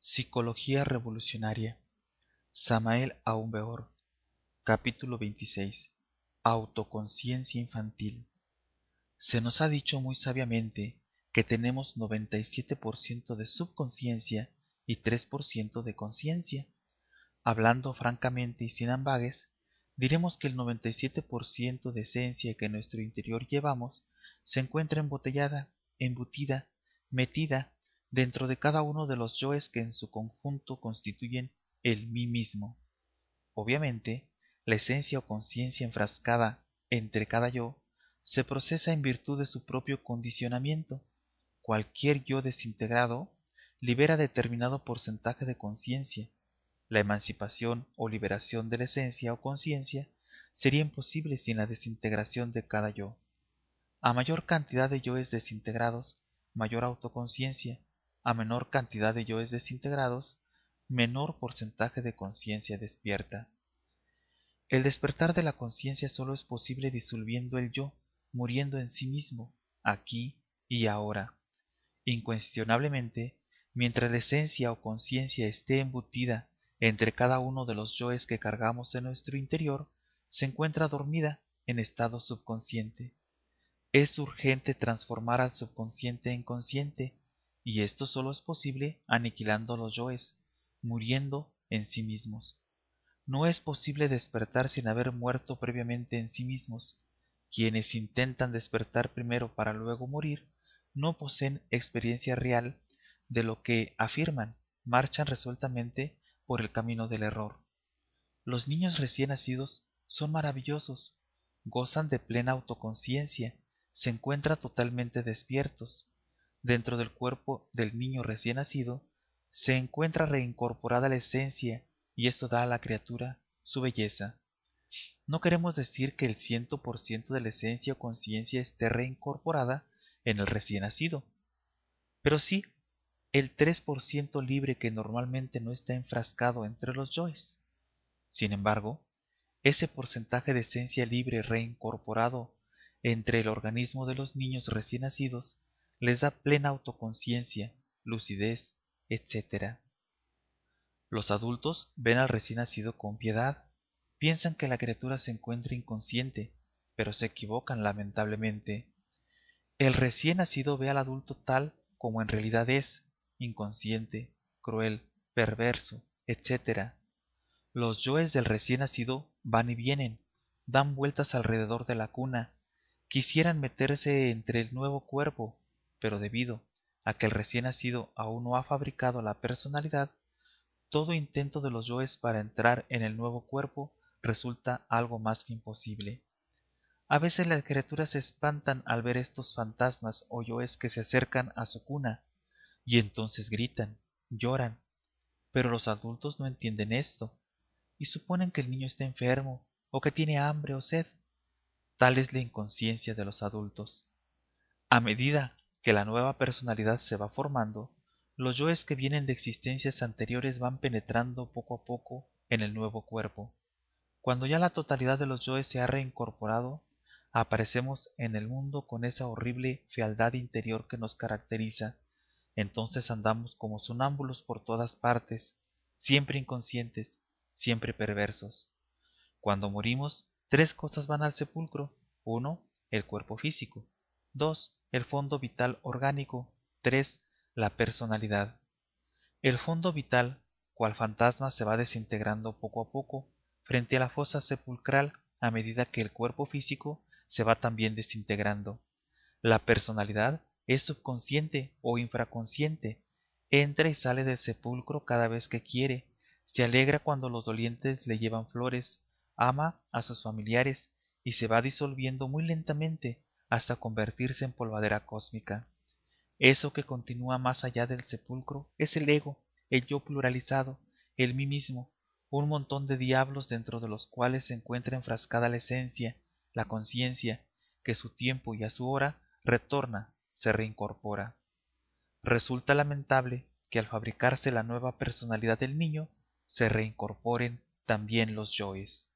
Psicología revolucionaria. Samael Aumbeor. Capítulo 26. Autoconciencia infantil. Se nos ha dicho muy sabiamente que tenemos 97% de subconsciencia y 3% de conciencia. Hablando francamente y sin ambages, diremos que el 97% de esencia que en nuestro interior llevamos se encuentra embotellada, embutida, metida dentro de cada uno de los yoes que en su conjunto constituyen el mí mismo. Obviamente, la esencia o conciencia enfrascada entre cada yo se procesa en virtud de su propio condicionamiento. Cualquier yo desintegrado libera determinado porcentaje de conciencia. La emancipación o liberación de la esencia o conciencia sería imposible sin la desintegración de cada yo. A mayor cantidad de yoes desintegrados, mayor autoconciencia; a menor cantidad de yoes desintegrados, menor porcentaje de conciencia despierta. El despertar de la conciencia solo es posible disolviendo el yo, muriendo en sí mismo, aquí y ahora. Incuestionablemente, mientras la esencia o conciencia esté embutida entre cada uno de los yoes que cargamos en nuestro interior, se encuentra dormida en estado subconsciente. Es urgente transformar al subconsciente en consciente, y esto solo es posible aniquilando los yoes, muriendo en sí mismos. No es posible despertar sin haber muerto previamente en sí mismos. Quienes intentan despertar primero para luego morir no poseen experiencia real de lo que afirman, marchan resueltamente por el camino del error. Los niños recién nacidos son maravillosos, gozan de plena autoconciencia, se encuentran totalmente despiertos. Dentro del cuerpo del niño recién nacido se encuentra reincorporada la esencia, y esto da a la criatura su belleza. No queremos decir que el 100% de la esencia o conciencia esté reincorporada en el recién nacido, pero sí el 3% libre que normalmente no está enfrascado entre los yoes. Sin embargo, ese porcentaje de esencia libre reincorporado entre el organismo de los niños recién nacidos les da plena autoconciencia, lucidez, etc. Los adultos ven al recién nacido con piedad, piensan que la criatura se encuentra inconsciente, pero se equivocan lamentablemente. El recién nacido ve al adulto tal como en realidad es, inconsciente, cruel, perverso, etc. Los yoes del recién nacido van y vienen, dan vueltas alrededor de la cuna, quisieran meterse entre el nuevo cuerpo, pero debido a que el recién nacido aún no ha fabricado la personalidad, todo intento de los yoes para entrar en el nuevo cuerpo resulta algo más que imposible. A veces las criaturas se espantan al ver estos fantasmas o yoes que se acercan a su cuna, y entonces gritan, lloran, pero los adultos no entienden esto, y suponen que el niño está enfermo, o que tiene hambre o sed. Tal es la inconsciencia de los adultos. A medida que la nueva personalidad se va formando, los yoes que vienen de existencias anteriores van penetrando poco a poco en el nuevo cuerpo. Cuando ya la totalidad de los yoes se ha reincorporado, aparecemos en el mundo con esa horrible fealdad interior que nos caracteriza. Entonces andamos como sonámbulos por todas partes, siempre inconscientes, siempre perversos. Cuando morimos, tres cosas van al sepulcro: 1, el cuerpo físico; 2, el fondo vital orgánico; 3, la personalidad. El fondo vital, cual fantasma, se va desintegrando poco a poco frente a la fosa sepulcral a medida que el cuerpo físico se va también desintegrando. La personalidad es subconsciente o infraconsciente, entra y sale del sepulcro cada vez que quiere, se alegra cuando los dolientes le llevan flores, ama a sus familiares y se va disolviendo muy lentamente hasta convertirse en polvadera cósmica. Eso que continúa más allá del sepulcro es el ego, el yo pluralizado, el mí mismo, un montón de diablos dentro de los cuales se encuentra enfrascada la esencia, la conciencia, que a su tiempo y a su hora retorna, se reincorpora. Resulta lamentable que al fabricarse la nueva personalidad del niño, se reincorporen también los yoes.